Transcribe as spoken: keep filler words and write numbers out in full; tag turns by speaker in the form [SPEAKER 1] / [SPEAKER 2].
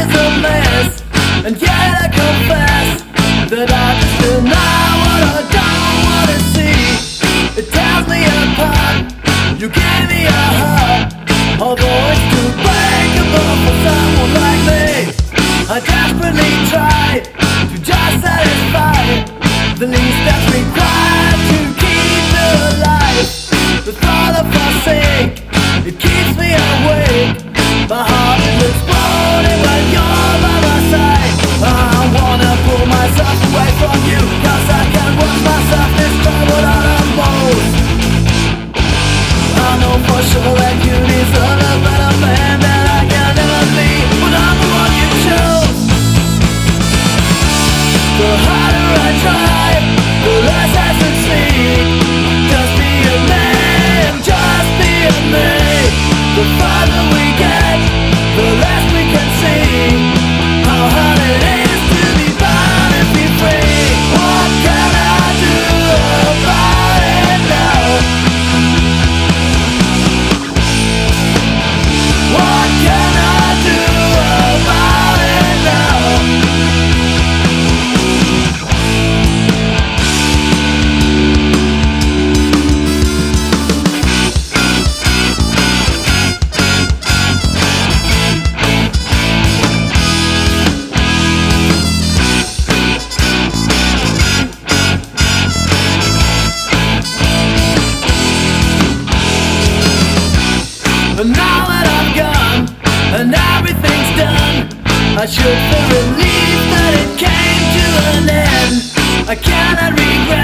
[SPEAKER 1] is a mess, and yet I confess that I just deny what I don't wanna see. It tears me apart. You gave me a heart, although it's too breakable for someone like me. I desperately tried to just satisfy the least that's required to keep me alive. The thought of our sake, it keeps me awake. My heart is exploding when you're by my side. I wanna pull myself away from you, cause I can't watch myself destroy what I love most. I know for sure that you deserve a better man that I can never be, but I'm the one you chose. The harder I try, the less I succeed. Just be a man, just be a man. The farther we get, the less we can see how hard it is to be bound and be free. What can I do about it now? What can I do about it now? And now that I'm gone, and everything's done, I should feel relieved that it came to an end. I cannot regret